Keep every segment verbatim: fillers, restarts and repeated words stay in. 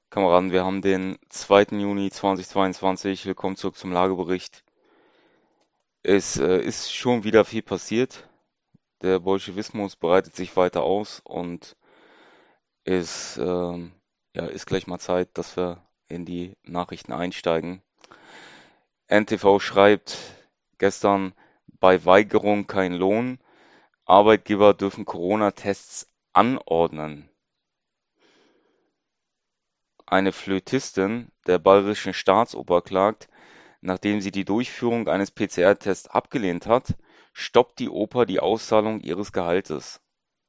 Kameraden, wir haben den zweiten Juni zweitausendzweiundzwanzig. Willkommen zurück zum Lagebericht. Es äh, ist schon wieder viel passiert. Der Bolschewismus breitet sich weiter aus und es ähm, ja, ist gleich mal Zeit, dass wir in die Nachrichten einsteigen. N T V schreibt gestern, bei Weigerung kein Lohn. Arbeitgeber dürfen Corona-Tests anordnen. Eine Flötistin der Bayerischen Staatsoper klagt, nachdem sie die Durchführung eines P C R-Tests abgelehnt hat, stoppt die Oper die Auszahlung ihres Gehaltes.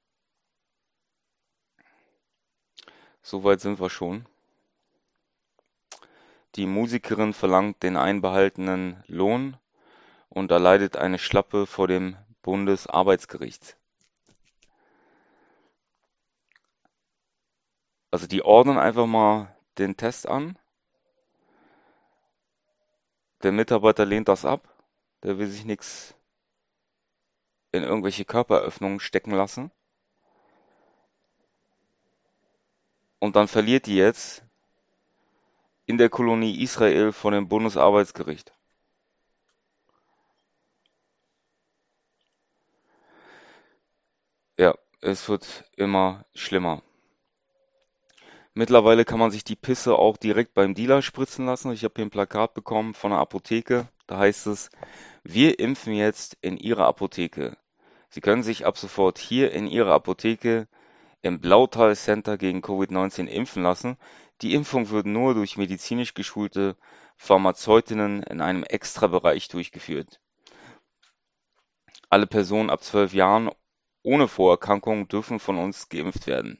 Soweit sind wir schon. Die Musikerin verlangt den einbehaltenen Lohn und erleidet eine Schlappe vor dem Bundesarbeitsgericht. Also die ordnen einfach mal den Test an. Der Mitarbeiter lehnt das ab. Der will sich nichts in irgendwelche Körperöffnungen stecken lassen. Und dann verliert die jetzt in der Kolonie Israel vor dem Bundesarbeitsgericht. Ja, es wird immer schlimmer. Mittlerweile kann man sich die Pisse auch direkt beim Dealer spritzen lassen. Ich habe hier ein Plakat bekommen von einer Apotheke. Da heißt es: Wir impfen jetzt in Ihrer Apotheke. Sie können sich ab sofort hier in Ihrer Apotheke im Blautal Center gegen Covid neunzehn impfen lassen. Die Impfung wird nur durch medizinisch geschulte Pharmazeutinnen in einem Extrabereich durchgeführt. Alle Personen ab zwölf Jahren ohne Vorerkrankung dürfen von uns geimpft werden.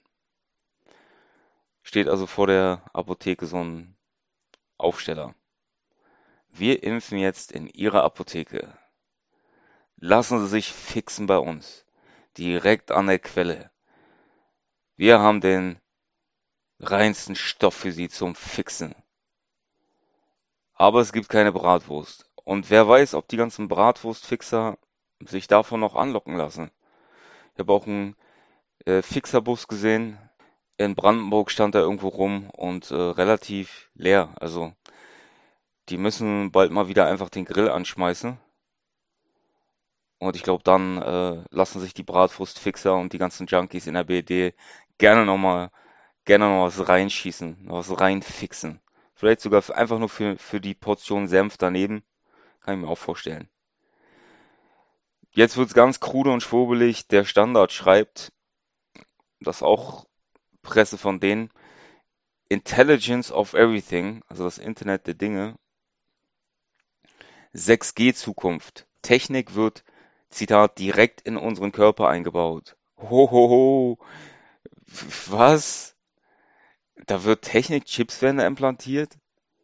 Steht also vor der Apotheke so ein Aufsteller. Wir impfen jetzt in Ihrer Apotheke. Lassen Sie sich fixen bei uns. Direkt an der Quelle. Wir haben den reinsten Stoff für Sie zum Fixen. Aber es gibt keine Bratwurst. Und wer weiß, ob die ganzen Bratwurstfixer sich davon noch anlocken lassen. Ich habe auch einen äh, Fixerbus gesehen. In Brandenburg stand er irgendwo rum und äh, relativ leer. Also die müssen bald mal wieder einfach den Grill anschmeißen. Und ich glaube, dann äh, lassen sich die Bratwurstfixer und die ganzen Junkies in der B R D gerne nochmal gerne noch was reinschießen, noch was reinfixen. Vielleicht sogar für, einfach nur für, für die Portion Senf daneben. Kann ich mir auch vorstellen. Jetzt wird's ganz krude und schwurbelig. Der Standard schreibt, das ist auch Presse von denen: Intelligence of Everything, also das Internet der Dinge, sechs G Zukunft. Technik wird, Zitat, direkt in unseren Körper eingebaut. Hohoho, was? Da wird Technik, Chips werden da implantiert?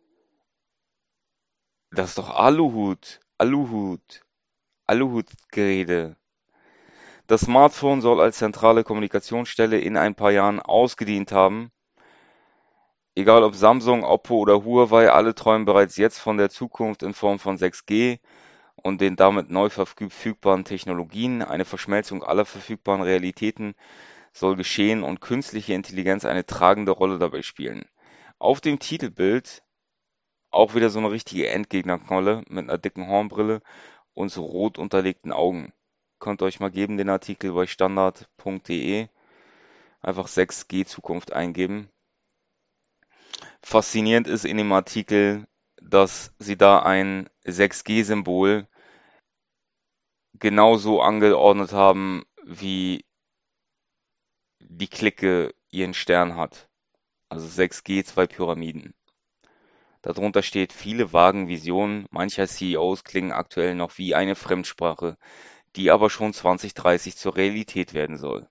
Das ist doch Aluhut, Aluhut, Aluhut-Gerede. Das Smartphone soll als zentrale Kommunikationsstelle in ein paar Jahren ausgedient haben. Egal ob Samsung, Oppo oder Huawei, alle träumen bereits jetzt von der Zukunft in Form von sechs G und den damit neu verfügbaren Technologien. Eine Verschmelzung aller verfügbaren Realitäten soll geschehen und künstliche Intelligenz eine tragende Rolle dabei spielen. Auf dem Titelbild auch wieder so eine richtige Endgegnerknolle mit einer dicken Hornbrille und so rot unterlegten Augen. Könnt ihr euch mal geben, den Artikel bei standard punkt de. Einfach sechs G Zukunft eingeben. Faszinierend ist in dem Artikel, dass sie da ein sechs G Symbol genauso angeordnet haben, wie die Clique ihren Stern hat. Also sechs G, zwei Pyramiden. Darunter steht: Viele vagen Visionen mancher C E Os klingen aktuell noch wie eine Fremdsprache, die aber schon zwanzig dreißig zur Realität werden soll.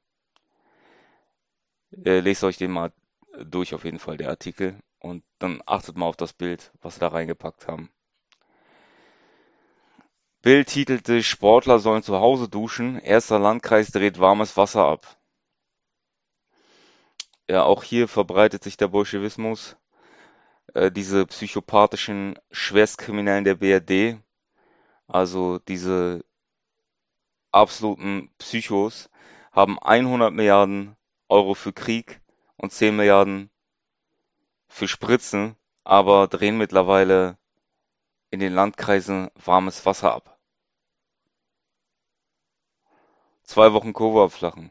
Äh, lest euch den mal durch auf jeden Fall, der Artikel. Und dann achtet mal auf das Bild, was sie da reingepackt haben. Bild titelte: Sportler sollen zu Hause duschen, erster Landkreis dreht warmes Wasser ab. Ja, auch hier verbreitet sich der Bolschewismus. Äh, diese psychopathischen Schwerstkriminellen der B R D, also diese absoluten Psychos, haben hundert Milliarden Euro für Krieg und zehn Milliarden für Spritzen, aber drehen mittlerweile in den Landkreisen warmes Wasser ab. Zwei Wochen Kurve abflachen.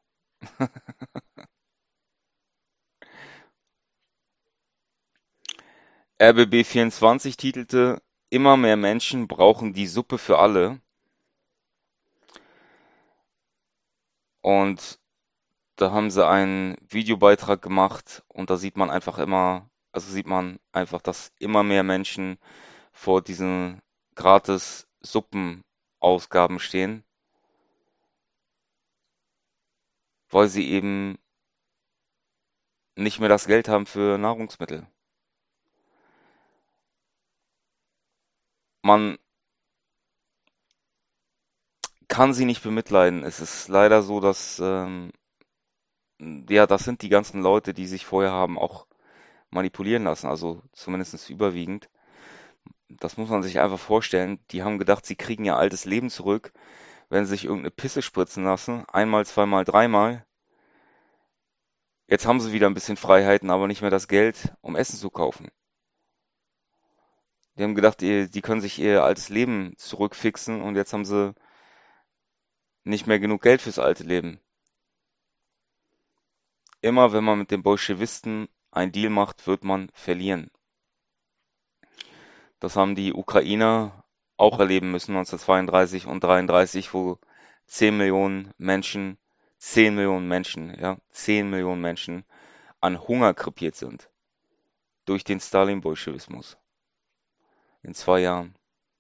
R B B vierundzwanzig titelte: Immer mehr Menschen brauchen die Suppe für alle. Und da haben sie einen Videobeitrag gemacht und da sieht man einfach immer, also sieht man einfach, dass immer mehr Menschen vor diesen gratis Suppenausgaben stehen, weil sie eben nicht mehr das Geld haben für Nahrungsmittel. Man kann sie nicht bemitleiden. Es ist leider so, dass, ähm, ja, das sind die ganzen Leute, die sich vorher haben auch manipulieren lassen, also zumindest überwiegend. Das muss man sich einfach vorstellen. Die haben gedacht, sie kriegen ihr altes Leben zurück, wenn sie sich irgendeine Pisse spritzen lassen. Einmal, zweimal, dreimal. Jetzt haben sie wieder ein bisschen Freiheiten, aber nicht mehr das Geld, um Essen zu kaufen. Die haben gedacht, ihr- die können sich ihr altes Leben zurückfixen und jetzt haben sie nicht mehr genug Geld fürs alte Leben. Immer wenn man mit den Bolschewisten einen Deal macht, wird man verlieren. Das haben die Ukrainer auch erleben müssen neunzehnhundertzweiunddreißig und dreiunddreißig, wo zehn Millionen Menschen, zehn Millionen Menschen, ja, zehn Millionen Menschen an Hunger krepiert sind durch den Stalin-Bolschewismus in zwei Jahren.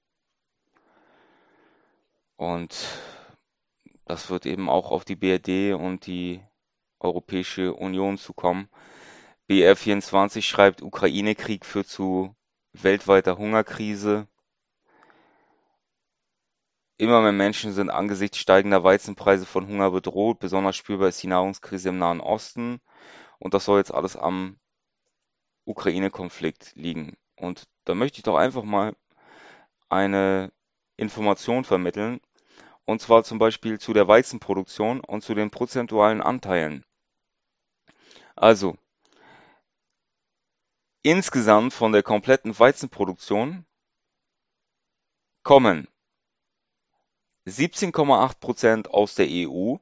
Und das wird eben auch auf die B R D und die Europäische Union zukommen. B R vierundzwanzig schreibt, Ukraine-Krieg führt zu weltweiter Hungerkrise. Immer mehr Menschen sind angesichts steigender Weizenpreise von Hunger bedroht. Besonders spürbar ist die Nahrungskrise im Nahen Osten. Und das soll jetzt alles am Ukraine-Konflikt liegen. Und da möchte ich doch einfach mal eine Information vermitteln. Und zwar zum Beispiel zu der Weizenproduktion und zu den prozentualen Anteilen. Also, insgesamt von der kompletten Weizenproduktion kommen siebzehn Komma acht Prozent aus der E U,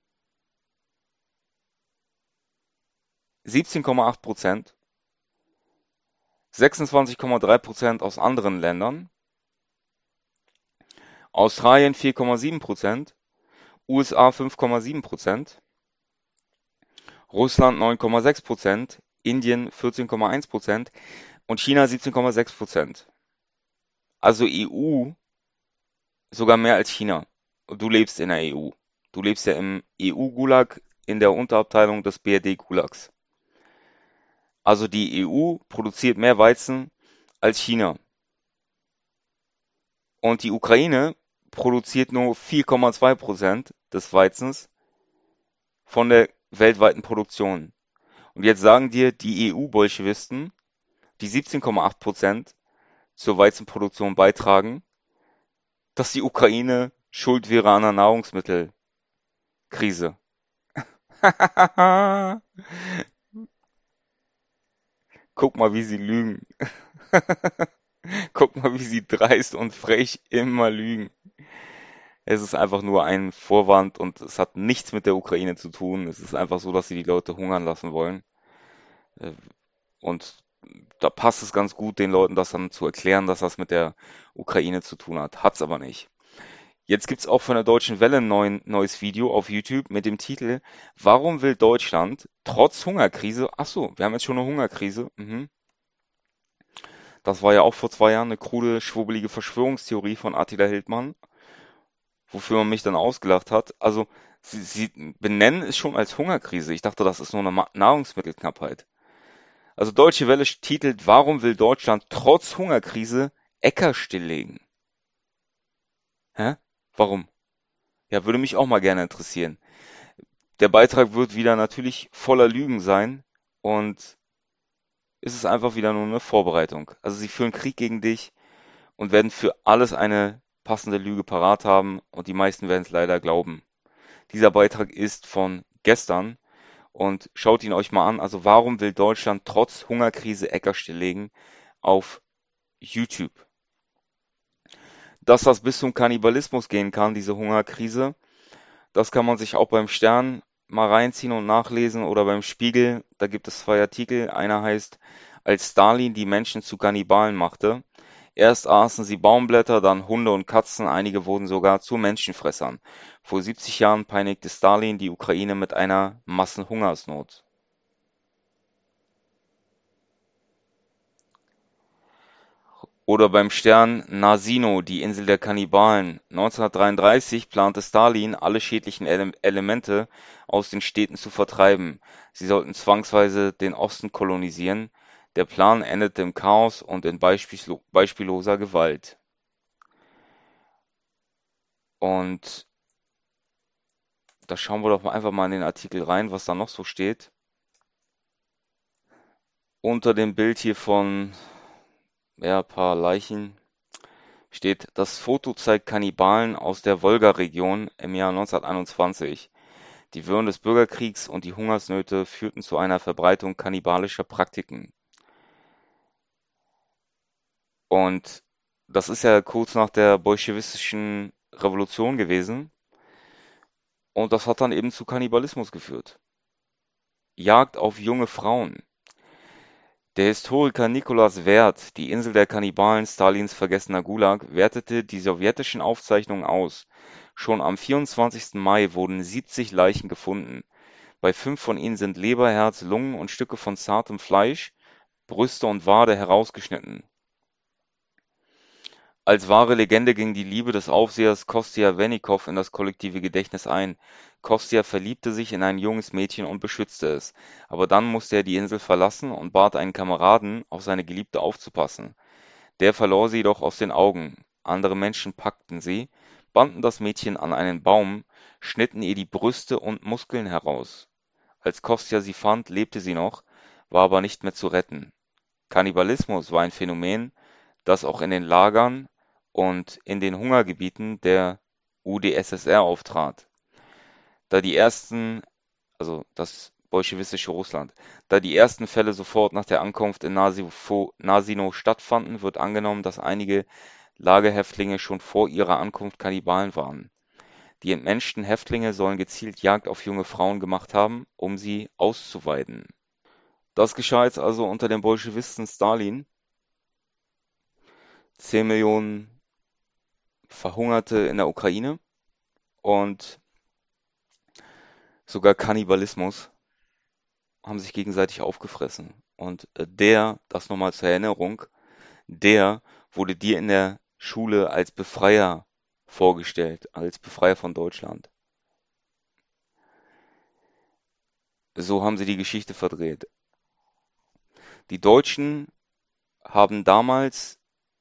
siebzehn Komma acht Prozent, sechsundzwanzig Komma drei Prozent aus anderen Ländern, Australien vier Komma sieben Prozent, U S A fünf Komma sieben Prozent, Russland neun Komma sechs Prozent, Indien vierzehn Komma eins Prozent und China siebzehn Komma sechs Prozent. Also E U sogar mehr als China. Und du lebst in der E U. Du lebst ja im E U-Gulag in der Unterabteilung des B R D-Gulags. Also die E U produziert mehr Weizen als China. Und die Ukraine produziert nur vier Komma zwei Prozent des Weizens von der weltweiten Produktion. Und jetzt sagen dir die E U-Bolschewisten, die siebzehn Komma acht Prozent zur Weizenproduktion beitragen, dass die Ukraine schuld wäre an der Nahrungsmittelkrise. Guck mal, wie sie lügen. Guck mal, wie sie dreist und frech immer lügen. Es ist einfach nur ein Vorwand und es hat nichts mit der Ukraine zu tun. Es ist einfach so, dass sie die Leute hungern lassen wollen. Äh, Und da passt es ganz gut, den Leuten das dann zu erklären, dass das mit der Ukraine zu tun hat. Hat's aber nicht. Jetzt gibt's auch von der Deutschen Welle ein neuen, neues Video auf YouTube mit dem Titel: Warum will Deutschland trotz Hungerkrise, ach so, wir haben jetzt schon eine Hungerkrise, mhm. Das war ja auch vor zwei Jahren eine krude, schwurbelige Verschwörungstheorie von Attila Hildmann, wofür man mich dann ausgelacht hat. Also, sie, sie benennen es schon als Hungerkrise. Ich dachte, das ist nur eine Ma Nahrungsmittelknappheit. Also Deutsche Welle titelt: Warum will Deutschland trotz Hungerkrise Äcker stilllegen? Hä? Warum? Ja, würde mich auch mal gerne interessieren. Der Beitrag wird wieder natürlich voller Lügen sein und es ist einfach wieder nur eine Vorbereitung. Also sie führen Krieg gegen dich und werden für alles eine passende Lüge parat haben und die meisten werden es leider glauben. Dieser Beitrag ist von gestern Und schaut ihn euch mal an. Also warum will Deutschland trotz Hungerkrise Äcker stilllegen auf YouTube? Dass das bis zum Kannibalismus gehen kann, diese Hungerkrise, das kann man sich auch beim Stern mal reinziehen und nachlesen oder beim Spiegel. Da gibt es zwei Artikel. Einer heißt, als Stalin die Menschen zu Kannibalen machte. Erst aßen sie Baumblätter, dann Hunde und Katzen, einige wurden sogar zu Menschenfressern. Vor siebzig Jahren peinigte Stalin die Ukraine mit einer Massenhungersnot. Oder beim Stern Nasino, die Insel der Kannibalen. neunzehnhundertdreiunddreißig plante Stalin, alle schädlichen Ele Elemente aus den Städten zu vertreiben. Sie sollten zwangsweise den Osten kolonisieren. Der Plan endete im Chaos und in beispiello beispielloser Gewalt. Und da schauen wir doch mal einfach mal in den Artikel rein, was da noch so steht. Unter dem Bild hier von ja, ein paar Leichen steht, das Foto zeigt Kannibalen aus der Wolga-Region im Jahr neunzehnhunderteinundzwanzig. Die Wirren des Bürgerkriegs und die Hungersnöte führten zu einer Verbreitung kannibalischer Praktiken. Und das ist ja kurz nach der bolschewistischen Revolution gewesen. Und das hat dann eben zu Kannibalismus geführt. Jagd auf junge Frauen. Der Historiker Nikolaus Werth, Die Insel der Kannibalen, Stalins vergessener Gulag, wertete die sowjetischen Aufzeichnungen aus. Schon am vierundzwanzigsten Mai wurden siebzig Leichen gefunden. Bei fünf von ihnen sind Leber, Herz, Lungen und Stücke von zartem Fleisch, Brüste und Wade herausgeschnitten. Als wahre Legende ging die Liebe des Aufsehers Kostja Wennikow in das kollektive Gedächtnis ein. Kostja verliebte sich in ein junges Mädchen und beschützte es. Aber dann musste er die Insel verlassen und bat einen Kameraden, auf seine Geliebte aufzupassen. Der verlor sie jedoch aus den Augen. Andere Menschen packten sie, banden das Mädchen an einen Baum, schnitten ihr die Brüste und Muskeln heraus. Als Kostja sie fand, lebte sie noch, war aber nicht mehr zu retten. Kannibalismus war ein Phänomen, das auch in den Lagern und in den Hungergebieten der U d S S R auftrat. Da die ersten, also das bolschewistische Russland, da die ersten Fälle sofort nach der Ankunft in Nasifo, Nasino stattfanden, wird angenommen, dass einige Lagerhäftlinge schon vor ihrer Ankunft Kannibalen waren. Die entmenschten Häftlinge sollen gezielt Jagd auf junge Frauen gemacht haben, um sie auszuweiden. Das geschah jetzt also unter dem Bolschewisten Stalin. Zehn Millionen Verhungerte in der Ukraine und sogar Kannibalismus haben sich gegenseitig aufgefressen. Und äh, der, das nochmal zur Erinnerung, der wurde dir in der Schule als Befreier vorgestellt, als Befreier von Deutschland. So haben sie die Geschichte verdreht. Die Deutschen haben damals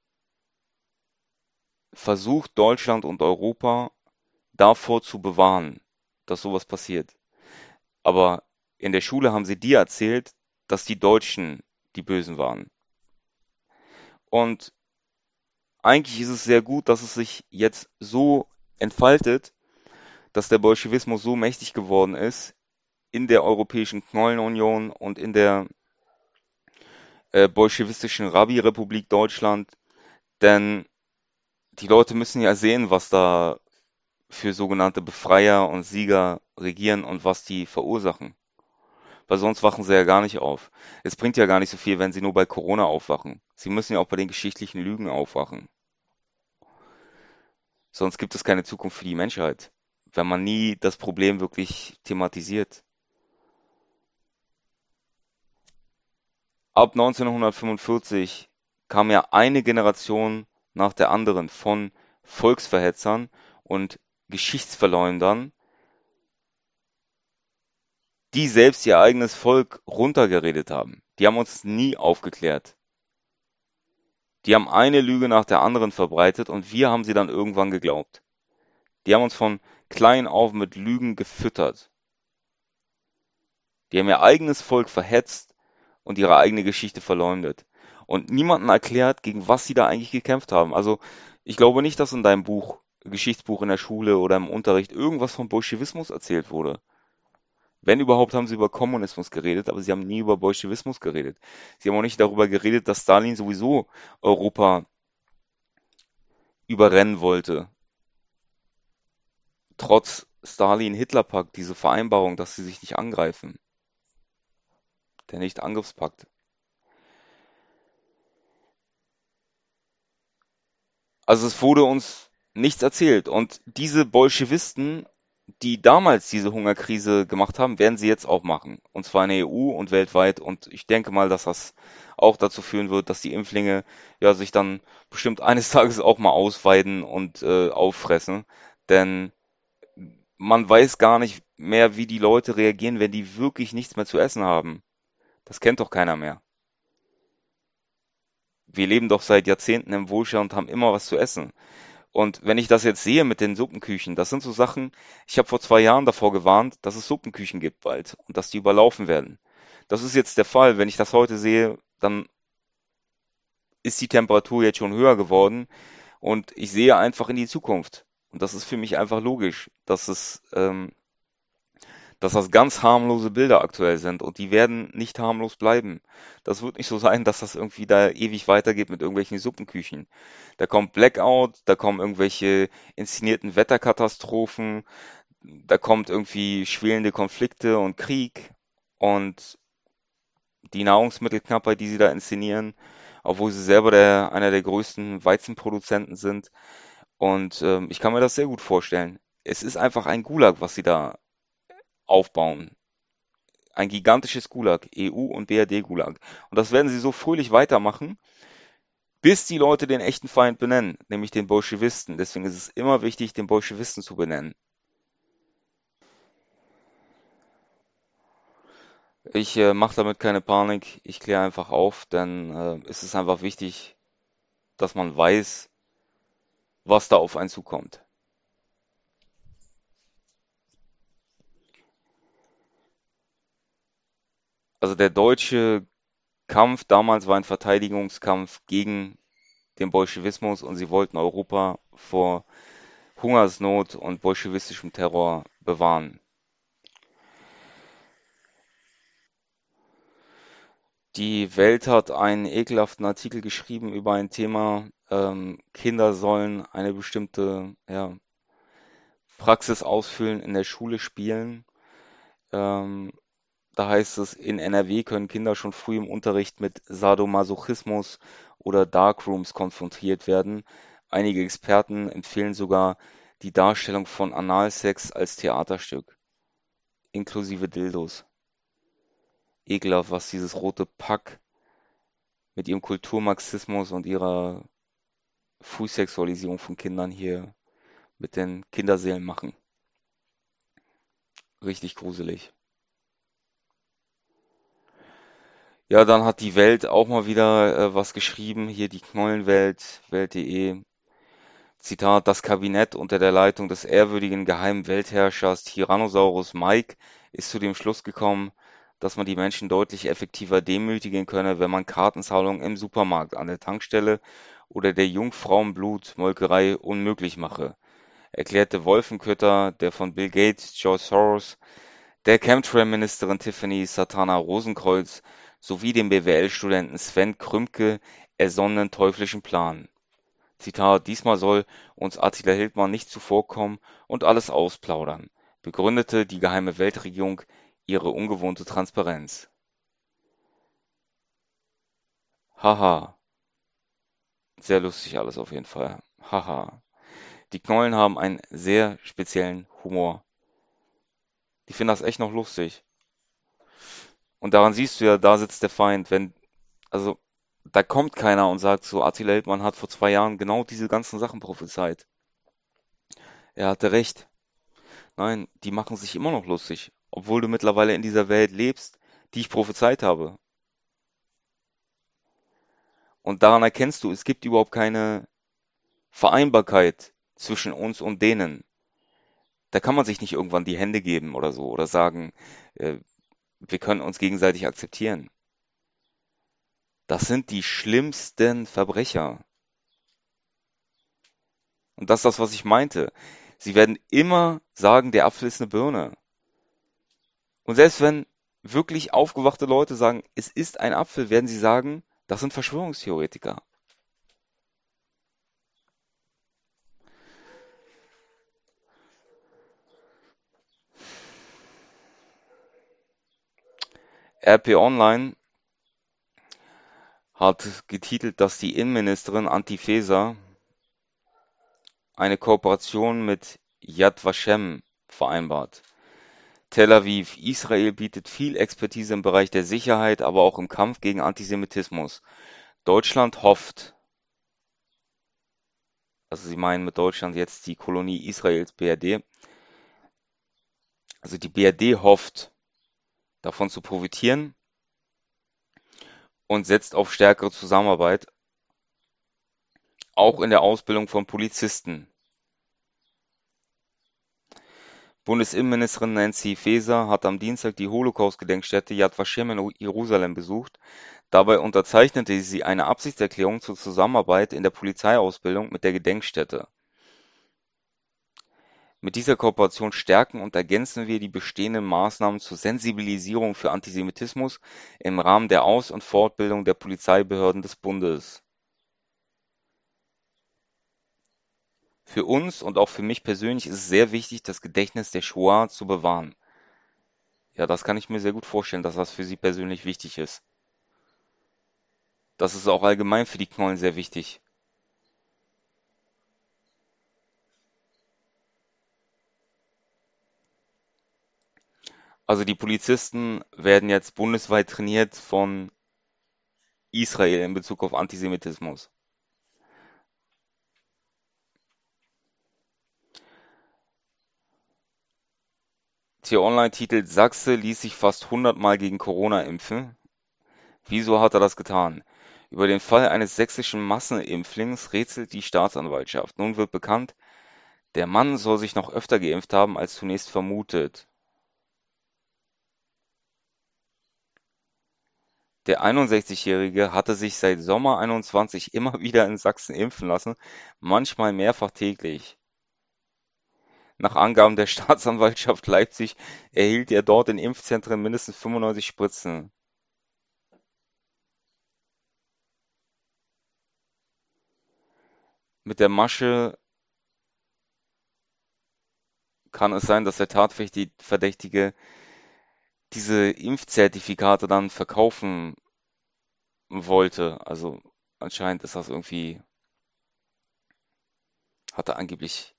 versucht, Deutschland und Europa davor zu bewahren, dass sowas passiert. Aber in der Schule haben sie dir erzählt, dass die Deutschen die Bösen waren. Und eigentlich ist es sehr gut, dass es sich jetzt so entfaltet, dass der Bolschewismus so mächtig geworden ist in der Europäischen Knollenunion und in der äh, bolschewistischen Rabbi-Republik Deutschland. Denn die Leute müssen ja sehen, was da für sogenannte Befreier und Sieger regieren und was die verursachen. Weil sonst wachen sie ja gar nicht auf. Es bringt ja gar nicht so viel, wenn sie nur bei Corona aufwachen. Sie müssen ja auch bei den geschichtlichen Lügen aufwachen. Sonst gibt es keine Zukunft für die Menschheit, wenn man nie das Problem wirklich thematisiert. Ab neunzehnhundertfünfundvierzig kam ja eine Generation nach der anderen von Volksverhetzern und Geschichtsverleumdern, die selbst ihr eigenes Volk runtergeredet haben. Die haben uns nie aufgeklärt. Die haben eine Lüge nach der anderen verbreitet und wir haben sie dann irgendwann geglaubt. Die haben uns von klein auf mit Lügen gefüttert. Die haben ihr eigenes Volk verhetzt und ihre eigene Geschichte verleumdet. Und niemandem erklärt, gegen was sie da eigentlich gekämpft haben. Also ich glaube nicht, dass in deinem Buch, Geschichtsbuch in der Schule oder im Unterricht irgendwas vom Bolschewismus erzählt wurde. Wenn überhaupt, haben sie über Kommunismus geredet, aber sie haben nie über Bolschewismus geredet. Sie haben auch nicht darüber geredet, dass Stalin sowieso Europa überrennen wollte. Trotz Stalin-Hitler-Pakt, diese Vereinbarung, dass sie sich nicht angreifen, der Nicht-Angriffspakt. Also es wurde uns nichts erzählt. Und diese Bolschewisten, die damals diese Hungerkrise gemacht haben, werden sie jetzt auch machen. Und zwar in der E U und weltweit. Und ich denke mal, dass das auch dazu führen wird, dass die Impflinge ja sich dann bestimmt eines Tages auch mal ausweiden und äh, auffressen. Denn man weiß gar nicht mehr, wie die Leute reagieren, wenn die wirklich nichts mehr zu essen haben. Das kennt doch keiner mehr. Wir leben doch seit Jahrzehnten im Wohlstand und haben immer was zu essen. Und wenn ich das jetzt sehe mit den Suppenküchen, das sind so Sachen, ich habe vor zwei Jahren davor gewarnt, dass es Suppenküchen gibt bald und dass die überlaufen werden. Das ist jetzt der Fall. Wenn ich das heute sehe, dann ist die Temperatur jetzt schon höher geworden und ich sehe einfach in die Zukunft. Und das ist für mich einfach logisch, dass es ähm, dass das ganz harmlose Bilder aktuell sind und die werden nicht harmlos bleiben. Das wird nicht so sein, dass das irgendwie da ewig weitergeht mit irgendwelchen Suppenküchen. Da kommt Blackout, da kommen irgendwelche inszenierten Wetterkatastrophen, da kommt irgendwie schwelende Konflikte und Krieg und die Nahrungsmittelknappheit, die sie da inszenieren, obwohl sie selber der, einer der größten Weizenproduzenten sind. Und ähm, ich kann mir das sehr gut vorstellen. Es ist einfach ein Gulag, was sie da aufbauen. Ein gigantisches Gulag, E U und B R D-Gulag. Und das werden sie so fröhlich weitermachen, bis die Leute den echten Feind benennen, nämlich den Bolschewisten. Deswegen ist es immer wichtig, den Bolschewisten zu benennen. Ich äh, mache damit keine Panik, ich kläre einfach auf, denn äh, es ist einfach wichtig, dass man weiß, was da auf einen zukommt. Also der deutsche Kampf damals war ein Verteidigungskampf gegen den Bolschewismus und sie wollten Europa vor Hungersnot und bolschewistischem Terror bewahren. Die Welt hat einen ekelhaften Artikel geschrieben über ein Thema, ähm, Kinder sollen eine bestimmte ja, Praxis ausfüllen, in der Schule spielen. Ähm, Da heißt es, in N R W können Kinder schon früh im Unterricht mit Sadomasochismus oder Darkrooms konfrontiert werden. Einige Experten empfehlen sogar die Darstellung von Analsex als Theaterstück, inklusive Dildos. Ekelhaft, was dieses rote Pack mit ihrem Kulturmarxismus und ihrer Frühsexualisierung von Kindern hier mit den Kinderseelen machen. Richtig gruselig. Ja, dann hat die Welt auch mal wieder äh, was geschrieben. Hier die Knollenwelt, Welt.de. Zitat: Das Kabinett unter der Leitung des ehrwürdigen geheimen Weltherrschers Tyrannosaurus Mike ist zu dem Schluss gekommen, dass man die Menschen deutlich effektiver demütigen könne, wenn man Kartenzahlungen im Supermarkt, an der Tankstelle oder der Jungfrauenblut-Molkerei unmöglich mache, erklärte Wolfenkötter, der von Bill Gates, George Soros, der Chemtrail-Ministerin Tiffany Satana Rosenkreuz sowie dem B W L-Studenten Sven Krümke ersonnenen teuflischen Plan. Zitat: Diesmal soll uns Attila Hildmann nicht zuvorkommen und alles ausplaudern, begründete die Geheime Weltregierung ihre ungewohnte Transparenz. Haha, sehr lustig alles auf jeden Fall. Haha. Die Knollen haben einen sehr speziellen Humor. Die finden das echt noch lustig. Und daran siehst du ja, da sitzt der Feind. Wenn, also, da kommt keiner und sagt so, Attila Hildmann hat vor zwei Jahren genau diese ganzen Sachen prophezeit. Er hatte recht. Nein, die machen sich immer noch lustig, obwohl du mittlerweile in dieser Welt lebst, die ich prophezeit habe. Und daran erkennst du, es gibt überhaupt keine Vereinbarkeit zwischen uns und denen. Da kann man sich nicht irgendwann die Hände geben oder so oder sagen, äh, wir können uns gegenseitig akzeptieren. Das sind die schlimmsten Verbrecher. Und das ist das, was ich meinte. Sie werden immer sagen, der Apfel ist eine Birne. Und selbst wenn wirklich aufgewachte Leute sagen, es ist ein Apfel, werden sie sagen, das sind Verschwörungstheoretiker. R P Online hat getitelt, dass die Innenministerin Anti Faeser eine Kooperation mit Yad Vashem vereinbart. Tel Aviv: Israel bietet viel Expertise im Bereich der Sicherheit, aber auch im Kampf gegen Antisemitismus. Deutschland hofft, also sie meinen mit Deutschland jetzt die Kolonie Israels B R D, also die B R D hofft, davon zu profitieren und setzt auf stärkere Zusammenarbeit, auch in der Ausbildung von Polizisten. Bundesinnenministerin Nancy Faeser hat am Dienstag die Holocaust-Gedenkstätte Yad Vashem in Jerusalem besucht. Dabei unterzeichnete sie eine Absichtserklärung zur Zusammenarbeit in der Polizeiausbildung mit der Gedenkstätte. Mit dieser Kooperation stärken und ergänzen wir die bestehenden Maßnahmen zur Sensibilisierung für Antisemitismus im Rahmen der Aus- und Fortbildung der Polizeibehörden des Bundes. Für uns und auch für mich persönlich ist es sehr wichtig, das Gedächtnis der Shoah zu bewahren. Ja, das kann ich mir sehr gut vorstellen, dass das für Sie persönlich wichtig ist. Das ist auch allgemein für die Knollen sehr wichtig. Also die Polizisten werden jetzt bundesweit trainiert von Israel in Bezug auf Antisemitismus. T-Online titelt: Sachse ließ sich fast hundert Mal gegen Corona impfen. Wieso hat er das getan? Über den Fall eines sächsischen Massenimpflings rätselt die Staatsanwaltschaft. Nun wird bekannt, der Mann soll sich noch öfter geimpft haben als zunächst vermutet. Der einundsechzigjährige hatte sich seit Sommer einundzwanzig immer wieder in Sachsen impfen lassen, manchmal mehrfach täglich. Nach Angaben der Staatsanwaltschaft Leipzig erhielt er dort in Impfzentren mindestens fünfundneunzig Spritzen. Mit der Masche kann es sein, dass der Tatverdächtige diese Impfzertifikate dann verkaufen wollte. Also anscheinend ist das irgendwie, hat er angeblich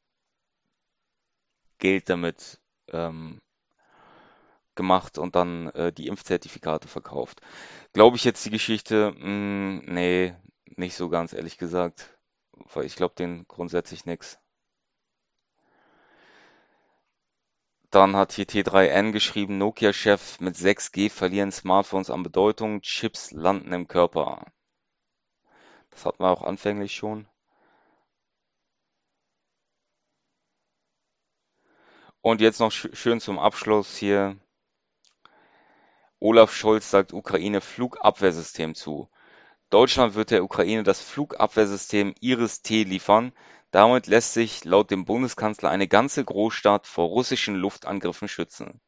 Geld damit ähm, gemacht und dann äh, die Impfzertifikate verkauft. Glaube ich jetzt die Geschichte? Hm, nee, nicht so ganz, ehrlich gesagt. Weil ich glaube den grundsätzlich nix. Dann hat hier T drei N geschrieben, Nokia-Chef: Mit sechs G verlieren Smartphones an Bedeutung, Chips landen im Körper. Das hatten wir auch anfänglich schon. Und jetzt noch sch schön zum Abschluss hier. Olaf Scholz sagt Ukraine Flugabwehrsystem zu. Deutschland wird der Ukraine das Flugabwehrsystem Iris-T liefern. Damit lässt sich laut dem Bundeskanzler eine ganze Großstadt vor russischen Luftangriffen schützen.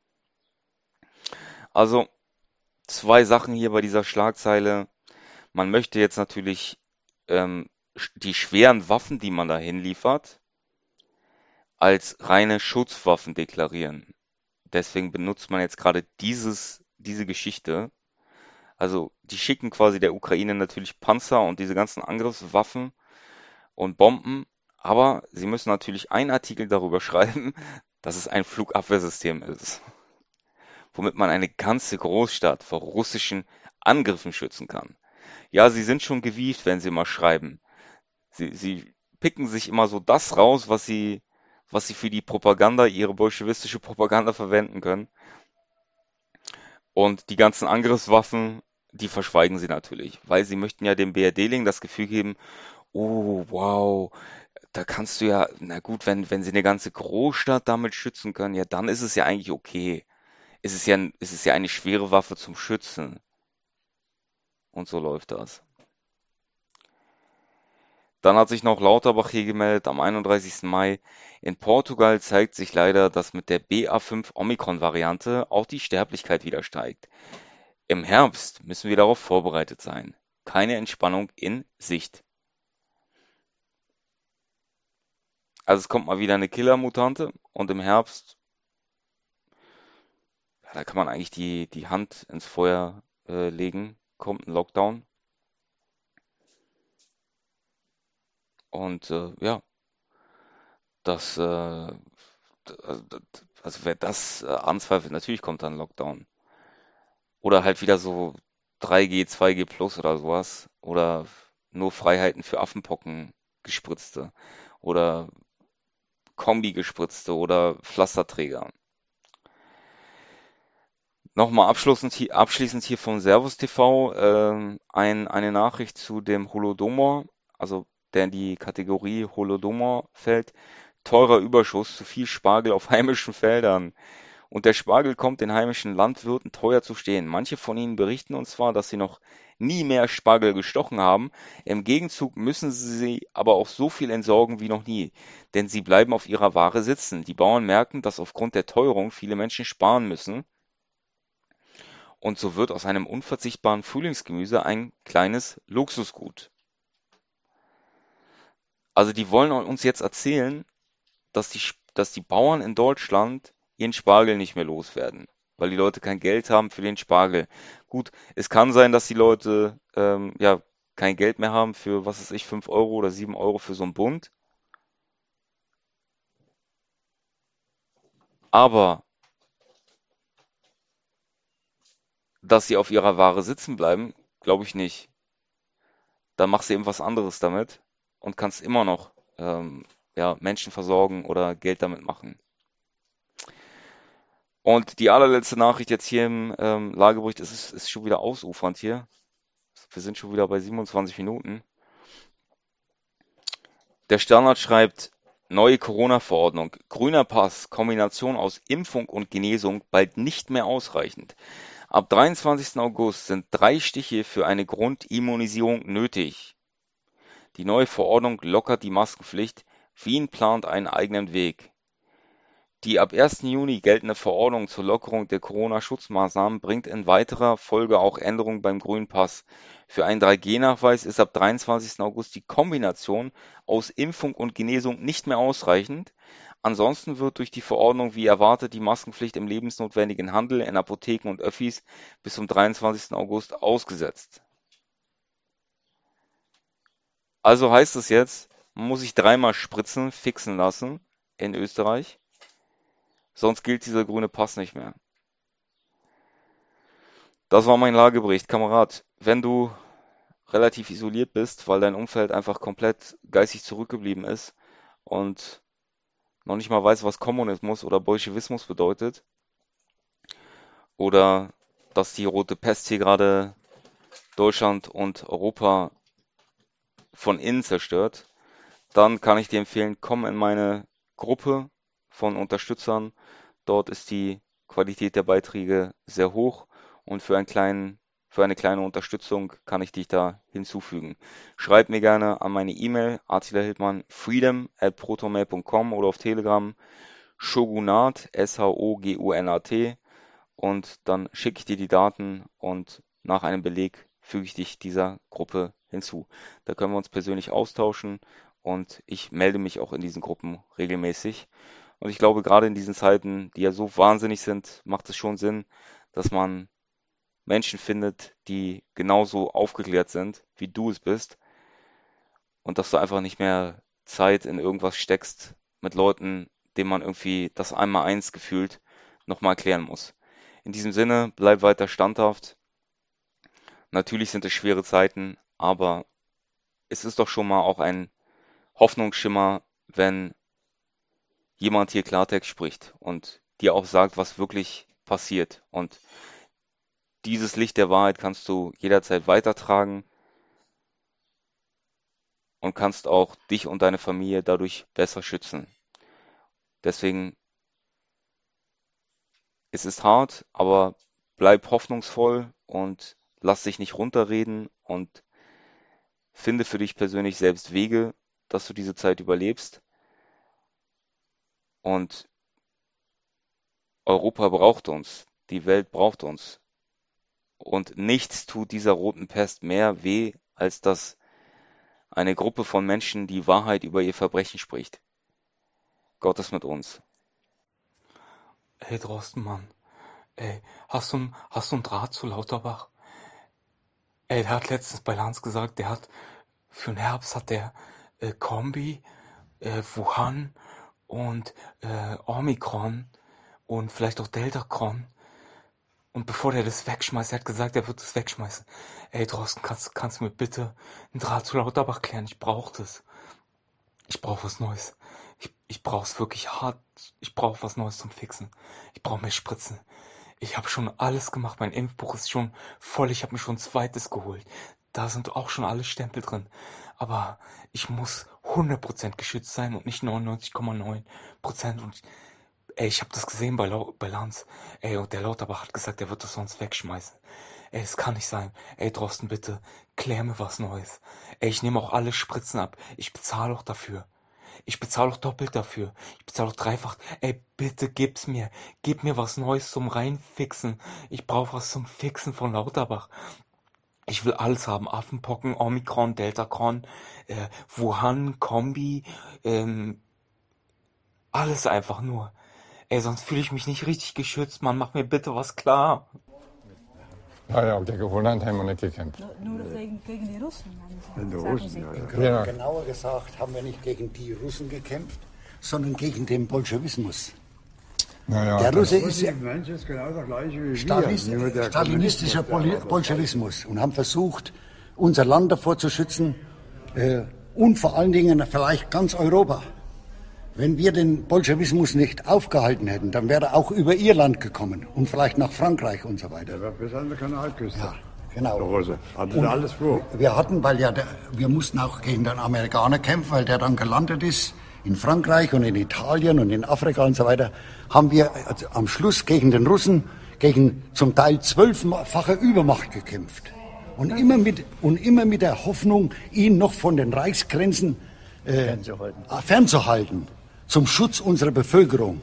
Also zwei Sachen hier bei dieser Schlagzeile. Man möchte jetzt natürlich ähm, die schweren Waffen, die man dahin liefert, als reine Schutzwaffen deklarieren. Deswegen benutzt man jetzt gerade dieses, diese Geschichte. Also die schicken quasi der Ukraine natürlich Panzer und diese ganzen Angriffswaffen und Bomben, aber sie müssen natürlich einen Artikel darüber schreiben, dass es ein Flugabwehrsystem ist, womit man eine ganze Großstadt vor russischen Angriffen schützen kann. Ja, sie sind schon gewieft, wenn sie mal schreiben. Sie, sie picken sich immer so das raus, was sie, was sie für die Propaganda, ihre bolschewistische Propaganda verwenden können. Und die ganzen Angriffswaffen, die verschweigen sie natürlich, weil sie möchten ja dem B R D-Ling das Gefühl geben, oh, wow, da kannst du ja, na gut, wenn, wenn sie eine ganze Großstadt damit schützen können, ja, dann ist es ja eigentlich okay. Es ist ja, es ist ja eine schwere Waffe zum Schützen. Und so läuft das. Dann hat sich noch Lauterbach hier gemeldet am einunddreißigsten Mai. In Portugal zeigt sich leider, dass mit der B A fünf Omikron-Variante auch die Sterblichkeit wieder steigt. Im Herbst müssen wir darauf vorbereitet sein. Keine Entspannung in Sicht. Also es kommt mal wieder eine Killer-Mutante und im Herbst, ja, da kann man eigentlich die, die Hand ins Feuer äh, legen, kommt ein Lockdown und äh, ja, das, äh, also, also wer das äh, anzweifelt, natürlich kommt dann Lockdown. Oder halt wieder so drei G, zwei G plus oder sowas. Oder nur Freiheiten für Affenpocken gespritzte. Oder Kombi gespritzte oder Pflasterträger. Nochmal abschließend hier, abschließend hier vom Servus T V ähm, ein, eine Nachricht zu dem Holodomor, also der in die Kategorie Holodomor fällt. Teurer Überschuss, zu viel Spargel auf heimischen Feldern. Und der Spargel kommt den heimischen Landwirten teuer zu stehen. Manche von ihnen berichten uns zwar, dass sie noch nie mehr Spargel gestochen haben, im Gegenzug müssen sie aber auch so viel entsorgen wie noch nie, denn sie bleiben auf ihrer Ware sitzen. Die Bauern merken, dass aufgrund der Teuerung viele Menschen sparen müssen und so wird aus einem unverzichtbaren Frühlingsgemüse ein kleines Luxusgut. Also die wollen uns jetzt erzählen, dass die, dass die Bauern in Deutschland ihren Spargel nicht mehr loswerden, weil die Leute kein Geld haben für den Spargel. Gut, es kann sein, dass die Leute ähm, ja kein Geld mehr haben für, was weiß ich, fünf Euro oder sieben Euro für so einen Bund, aber dass sie auf ihrer Ware sitzen bleiben, glaube ich nicht. Dann machst du eben was anderes damit und kannst immer noch ähm, ja, Menschen versorgen oder Geld damit machen. Und die allerletzte Nachricht jetzt hier im ähm, Lagebericht, es ist, ist schon wieder ausufernd hier. Wir sind schon wieder bei siebenundzwanzig Minuten. Der Standard schreibt, neue Corona-Verordnung. Grüner Pass, Kombination aus Impfung und Genesung bald nicht mehr ausreichend. Ab dreiundzwanzigsten August sind drei Stiche für eine Grundimmunisierung nötig. Die neue Verordnung lockert die Maskenpflicht. Wien plant einen eigenen Weg. Die ab ersten Juni geltende Verordnung zur Lockerung der Corona-Schutzmaßnahmen bringt in weiterer Folge auch Änderungen beim Grünen Pass. Für einen drei G Nachweis ist ab dreiundzwanzigsten August die Kombination aus Impfung und Genesung nicht mehr ausreichend. Ansonsten wird durch die Verordnung wie erwartet die Maskenpflicht im lebensnotwendigen Handel, in Apotheken und Öffis bis zum dreiundzwanzigsten August ausgesetzt. Also heißt es jetzt, man muss sich dreimal spritzen, fixen lassen in Österreich, sonst gilt dieser grüne Pass nicht mehr. Das war mein Lagebericht, Kamerad. Wenn du relativ isoliert bist, weil dein Umfeld einfach komplett geistig zurückgeblieben ist und noch nicht mal weiß, was Kommunismus oder Bolschewismus bedeutet oder dass die Rote Pest hier gerade Deutschland und Europa von innen zerstört, dann kann ich dir empfehlen, komm in meine Gruppe von Unterstützern. Dort ist die Qualität der Beiträge sehr hoch und für einen kleinen, für eine kleine Unterstützung kann ich dich da hinzufügen. Schreib mir gerne an meine E-Mail attila freedom at protonmail punkt com oder auf Telegram Shogunat, S H O G U N A T und dann schicke ich dir die Daten und nach einem Beleg füge ich dich dieser Gruppe hinzu. Da können wir uns persönlich austauschen und ich melde mich auch in diesen Gruppen regelmäßig. Und ich glaube, gerade in diesen Zeiten, die ja so wahnsinnig sind, macht es schon Sinn, dass man Menschen findet, die genauso aufgeklärt sind, wie du es bist und dass du einfach nicht mehr Zeit in irgendwas steckst mit Leuten, denen man irgendwie das Einmaleins gefühlt nochmal erklären muss. In diesem Sinne, bleib weiter standhaft. Natürlich sind es schwere Zeiten, aber es ist doch schon mal auch ein Hoffnungsschimmer, wenn jemand hier Klartext spricht und dir auch sagt, was wirklich passiert. Und dieses Licht der Wahrheit kannst du jederzeit weitertragen und kannst auch dich und deine Familie dadurch besser schützen. Deswegen, es ist hart, aber bleib hoffnungsvoll und lass dich nicht runterreden und Finde für dich persönlich selbst Wege, dass du diese Zeit überlebst. Und Europa braucht uns, die Welt braucht uns. Und nichts tut dieser roten Pest mehr weh, als dass eine Gruppe von Menschen die Wahrheit über ihr Verbrechen spricht. Gott ist mit uns. Ey, Drosten, Mann. Ey, hast du, n- hast du einen Draht zu Lauterbach? Ey, der hat letztens bei Lanz gesagt, der hat für den Herbst hat der äh, Kombi, äh, Wuhan und äh, Omikron und vielleicht auch Deltacron. Und bevor der das wegschmeißt, er hat gesagt, er wird das wegschmeißen. Ey, Drosten, kannst, kannst du mir bitte einen Draht zu Lauterbach klären? Ich brauch das. Ich brauch was Neues. Ich, ich brauch's wirklich hart. Ich brauch was Neues zum Fixen. Ich brauch mehr Spritzen. Ich habe schon alles gemacht. Mein Impfbuch ist schon voll. Ich habe mir schon ein zweites geholt. Da sind auch schon alle Stempel drin. Aber ich muss hundert Prozent geschützt sein und nicht neunundneunzig Komma neun Prozent. Und ey, ich habe das gesehen bei, Lau bei Lanz. Ey, und der Lauterbach hat gesagt, er wird das sonst wegschmeißen. Ey, es kann nicht sein. Ey, Drosten, bitte, klär mir was Neues. Ey, ich nehme auch alle Spritzen ab. Ich bezahle auch dafür. Ich bezahle auch doppelt dafür. Ich bezahle auch dreifach. Ey, bitte gib's mir. Gib mir was Neues zum Reinfixen. Ich brauche was zum Fixen von Lauterbach. Ich will alles haben. Affenpocken, Omikron, Deltacron, äh, Wuhan, Kombi, ähm, alles einfach nur. Ey, sonst fühle ich mich nicht richtig geschützt. Mann, mach mir bitte was klar. Ja, ja, gegen Holland haben wir nicht gekämpft. Nur gegen, gegen die Russen, Gegen die sagen Russen, Sie. ja, ja. Ja. Genauer gesagt haben wir nicht gegen die Russen gekämpft, sondern gegen den Bolschewismus. Ja, ja, Der das- Russe ist ja Mensch ist genau der gleiche wie Stalin- wir. Nur der stalinistischer Kommunismus, Bol Bolschewismus und haben versucht, unser Land davor zu schützen äh, und vor allen Dingen vielleicht ganz Europa. Wenn wir den Bolschewismus nicht aufgehalten hätten, dann wäre er auch über Irland gekommen und vielleicht nach Frankreich und so weiter. Der war bis an der Kanalküste. Ja, genau. Der Russe. Hatte Und der alles vor. Wir hatten, weil ja der, wir mussten auch gegen den Amerikaner kämpfen, weil der dann gelandet ist in Frankreich und in Italien und in Afrika und so weiter, haben wir also am Schluss gegen den Russen, gegen zum Teil zwölffache Übermacht gekämpft. Und immer mit, und immer mit der Hoffnung, ihn noch von den Reichsgrenzen äh, fernzuhalten. fernzuhalten, zum Schutz unserer Bevölkerung.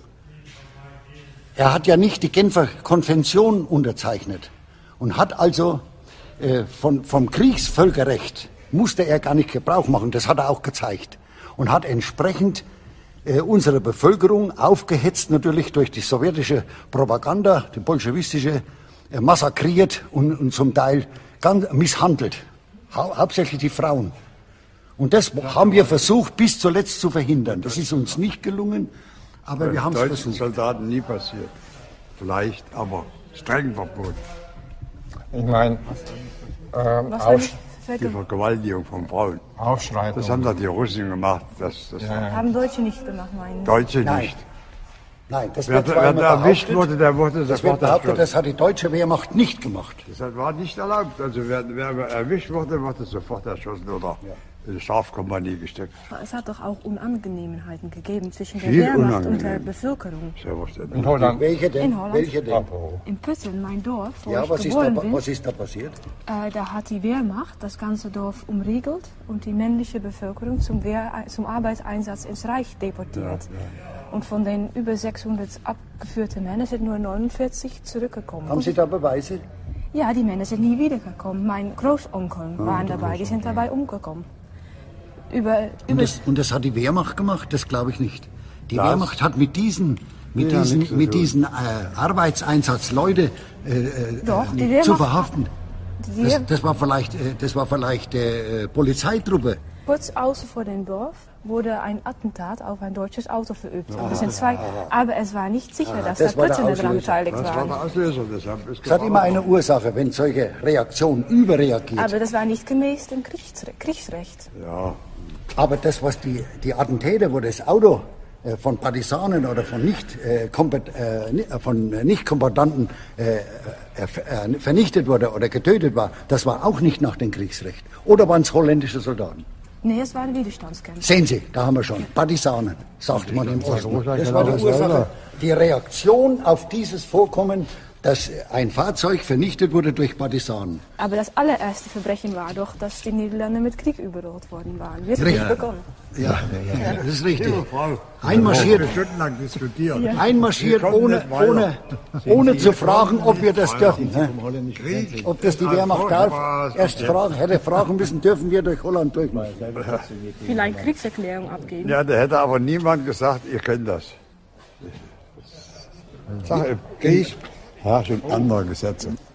Er hat ja nicht die Genfer Konvention unterzeichnet und hat also äh, von, vom Kriegsvölkerrecht musste er gar nicht Gebrauch machen, das hat er auch gezeigt. Und hat entsprechend äh, unsere Bevölkerung aufgehetzt, natürlich durch die sowjetische Propaganda, die bolschewistische, äh, massakriert und, und zum Teil ganz misshandelt. Hau hauptsächlich die Frauen. Und das haben wir versucht, bis zuletzt zu verhindern. Das ist uns nicht gelungen, aber wir haben es deutschen versucht. Soldaten nie passiert. Vielleicht, aber streng verboten. Ich meine, ähm, Was war Aufsch nicht Die verge- Vergewaltigung von Frauen. Aufschreiten. Das haben doch die Russen gemacht. Das, das haben Deutsche nicht gemacht, meinen Sie? Deutsche Nein. nicht. Nein, das Wer, wird zwar wer immer da erwischt behauptet, wurde, der wurde das wird sofort behauptet, erschossen. das hat die deutsche Wehrmacht nicht gemacht. Das war nicht erlaubt. Also wer, wer erwischt wurde, wurde sofort erschossen oder in die Strafkompanie gesteckt. Aber es hat doch auch Unangenehmheiten gegeben zwischen der Viel Wehrmacht und der unangenehm. Bevölkerung. Selbstverständlich. In Holland. Welche denn? In Holland? Welche denn? In Pützeln, mein Dorf, wo Ja, ich was ist, da, geboren bin, was ist da passiert? äh, da hat die Wehrmacht das ganze Dorf umriegelt und die männliche Bevölkerung zum, Wehr, zum Arbeitseinsatz ins Reich deportiert. Und von den über sechshundert abgeführten Männern sind nur neunundvierzig zurückgekommen. Haben Sie da Beweise? Ja, die Männer sind nie wiedergekommen. Mein Großonkel Ah, waren dabei, die sind dabei umgekommen. Über, Und über das, und das hat die Wehrmacht gemacht? Das glaube ich nicht. Die Das- Wehrmacht hat mit diesen, mit Ja, diesen, nichts zu mit tun. diesen äh, Arbeitseinsatz Leute äh, äh, Doch, die äh, Wehrmacht- zu verhaften. die Das, Wehr, das war vielleicht, äh, das war vielleicht äh, Polizeitruppe. kurz außen vor dem Dorf wurde ein Attentat auf ein deutsches Auto verübt. Ah. Das sind zwei, aber es war nicht sicher, dass das da war der Pützeln daran Auslöser. beteiligt Das war waren. der Auslöser. Deshalb ist Es hat immer eine Ursache, wenn solche Reaktionen überreagiert. Aber das war nicht gemäß dem Kriegsre Kriegsrecht. Ja, Aber das, was die, die Attentäter, wo das Auto äh, von Partisanen oder von nicht äh, kompet, äh, ni- äh, von äh, Nichtkombattanten äh, äh, ver- äh, vernichtet wurde oder getötet war, das war auch nicht nach dem Kriegsrecht. Oder waren es holländische Soldaten? Nee, es waren Widerstandskämpfer. Sehen Sie, da haben wir schon. Partisanen, sagt man im Osten. Russland Das genau war die dasselbe. Ursache. Die Reaktion auf dieses Vorkommen dass ein Fahrzeug vernichtet wurde durch Partisanen. Aber das allererste Verbrechen war doch, dass die Niederländer mit Krieg überrollt worden waren. Wirklich Ja. begonnen. Ja, das ist richtig. Liebe Frau, Einmarschiert, wir Stunden lang diskutieren. einmarschiert Wir kommen ohne, nicht weiter. ohne, ohne zu fragen, ob wir das dürfen. Ne? Krieg, Ob das die ein Wehrmacht darf, furchtbares erst Objekt. fragen, hätte fragen müssen, dürfen wir durch Holland durchmachen. Vielleicht Kriegserklärung abgeben. Ja, da hätte aber niemand gesagt, ihr könnt das. Ich sage, im Krieg herrschen andere Gesetze.